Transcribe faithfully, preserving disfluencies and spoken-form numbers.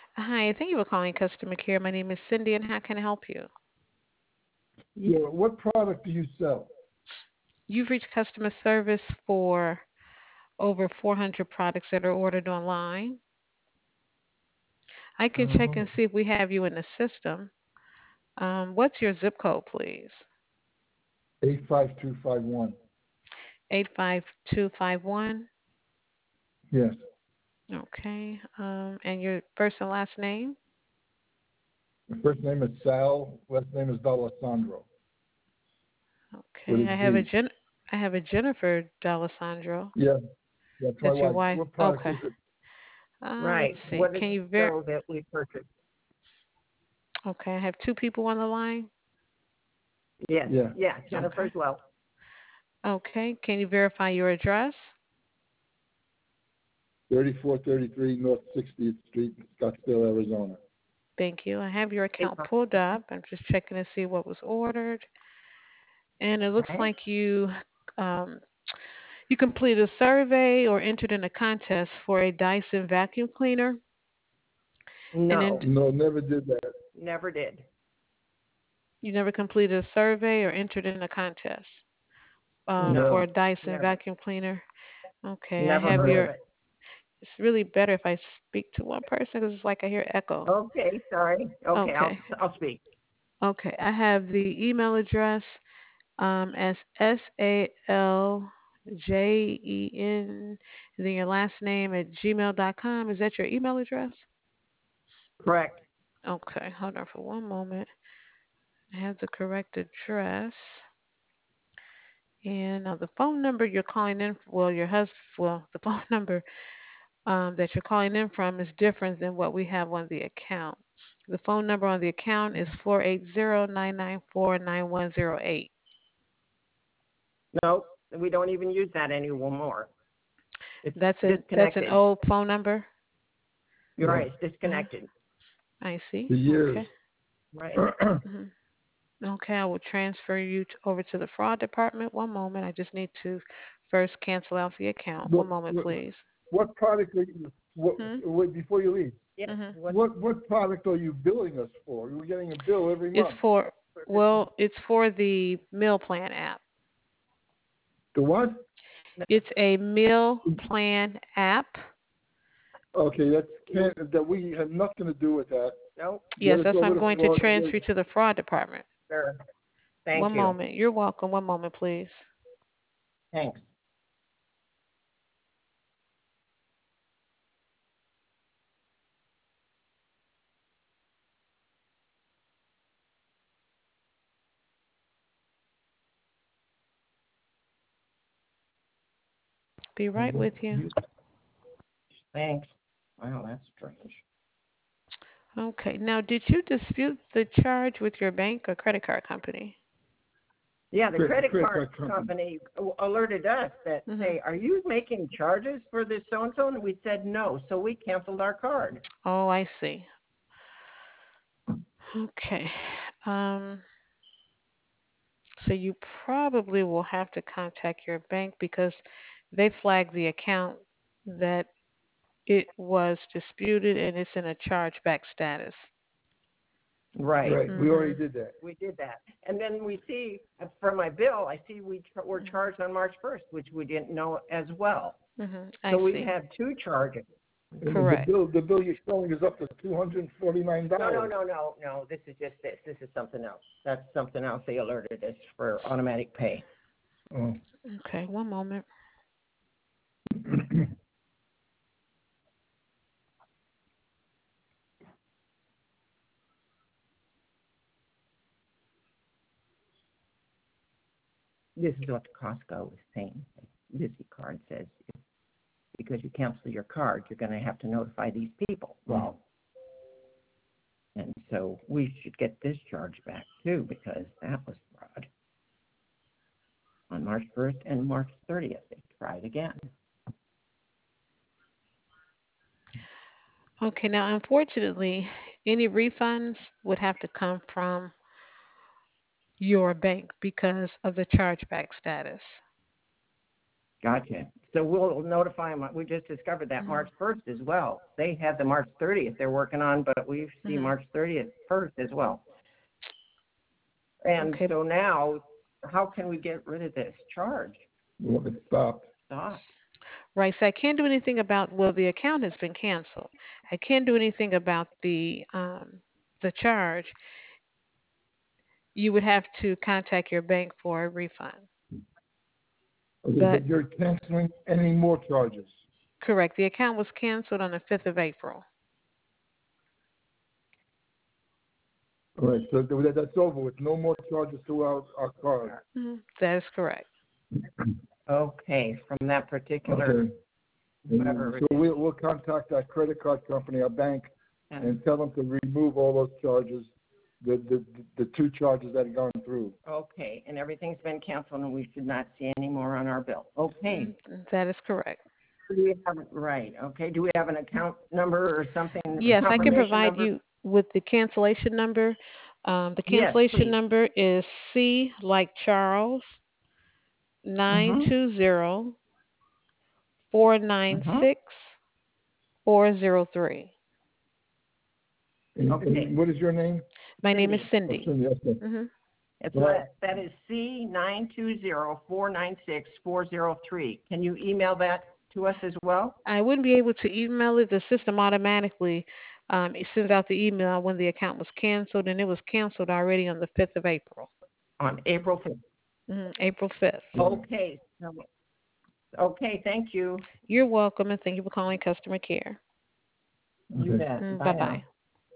Hi, thank you for calling customer care. My name is Cindy, and how can I help you? Yeah, what product do you sell? You've reached customer service for over four hundred products that are ordered online. I can check and Oh, see if we have you in the system. Um, what's your zip code, please? eight five two five one. eight five two five one. Yes. Okay. Um, and your first and last name? The first name is Sal, last name is D'Alessandro with Okay. a I have a D. Jen. I have a Jennifer D'Alessandro. Yeah, that's my That's your wife. wife. What product Okay. is it? Uh, let's Right. see. What is Can the you ver? stove that we purchased? Okay. I have two people on the line. Yes. Yeah, Yeah. Jennifer Okay. as well. Okay. Can you verify your address? thirty-four thirty-three North sixtieth Street, Scottsdale, Arizona. Thank you. I have your Eight account months. pulled up. I'm just checking to see what was ordered. And it looks Okay. like you um, you completed a survey or entered in a contest for a Dyson vacuum cleaner. And then No, No, never did that. never did. you never completed a survey or entered in a contest um, No, for No. a Dyson never. vacuum cleaner. Okay, I Never have heard No. of your. it. It's really better if I speak to one person because it's like I hear echo. Okay. Sorry. Okay. I'll Okay, I'll speak. okay. I have the email address um, as S A L J E N, and then your last name at gmail dot com. Is that your email address? Correct. Okay, hold on for one moment. I have the correct address. And uh, the phone number you're calling in, well, your husband, well, the phone number um, that you're calling in from is different than what we have on the account. The phone number on the account is four eight zero nine nine four nine one zero eight. No, we don't even use that anymore. It's That's an that's an disconnected. old phone number. You're Yeah. right. It's Uh-huh. disconnected. I see. For years. Okay. Right. hmm Okay, I will transfer you to, over to the fraud department. One moment. I just need to first cancel out the account. One what, moment, what, please. what product are you, what, Hmm? wait, before you leave, Yes. hmm What? what, what product are you billing us for? We're getting a bill every It's month. for well, it's for the meal plan app. The what? It's a meal plan app. Okay, that's can't, that we have nothing to do with that. Nope. Get Yes, us that's why over I'm the going to fraud. transfer you to the fraud department. Sure. One Thank you. moment. You're welcome. One moment, please. Thanks. Be right with you. Thanks. Wow, that's strange. Okay. Now, did you dispute the charge with your bank or credit card company? Yeah, the Credit, credit credit card card company. company alerted us that Hmm. say, "Are you making charges for this so and so?" And we said no, so we canceled our card. Oh, I see. Okay. Um, so you probably will have to contact your bank because they flagged the account that it was disputed and it's in a chargeback status. Right. Right, we already Mhm. did that. We did that, and then we see uh, for my bill, I see we ch- were Mhm. charged on March first, which we didn't know as well. Mhm. So I we see. had two charges. And the Correct. bill, the bill you're showing is up to two hundred and forty-nine No, no, dollars. no, no, no. This is just this. This is something else. That's something else. They alerted us for automatic pay. Oh. Okay. One moment. This is what Costco is saying. Visi card says because you cancel your card, you're going to have to notify these people. Well, and so we should get this charge back too because that was fraud. On March first and March thirtieth, they tried again. Okay. Now, unfortunately, any refunds would have to come from your bank because of the chargeback status. Gotcha. So we'll notify them. We just discovered that Mhm. March first as well. They had the March thirtieth they're working on, but we see Mhm. March thirtieth first as well. And Okay. so now, how can we get rid of this charge? We want it stopped. Stop. Right. So I can't do anything about, well, the account has been canceled. I can't do anything about the um, the charge. You would have to contact your bank for a refund. Okay, But but you're canceling any more charges. correct, the account was canceled on the fifth of April. All right, so that- that's over with. No more charges to our, our card. Mhm. That is correct. Okay, from that particular, Okay. whatever So it is. we'll, we'll contact our credit card company, our bank, And- and tell them to remove all those charges, the, the, the two charges that have gone through. Okay, and everything's been canceled and we should not see any more on our bill. Okay. Mhm. That is correct. Do we have, right, okay. Do we have an account number or something? Yes, I can confirmation provide number? you with the cancellation number. Um, the Yes, cancellation please. number is C like Charles nine Mm-hmm. two zero four nine Mm-hmm. six four zero three. And, Okay. and what is your name? My name is Cindy. Oh, Cindy. Cindy, okay. hmm It's Right. that, that is C nine two zero four nine six four zero three. Can you email that to us as well? I wouldn't be able to email it. The system automatically um, it sends out the email when the account was canceled, and it was canceled already on the fifth of April, On April fifth. hmm April fifth. Okay. so- Okay, thank you. You're welcome, and thank you for calling customer care. You Okay. bet. Mm, Bye now. bye-bye.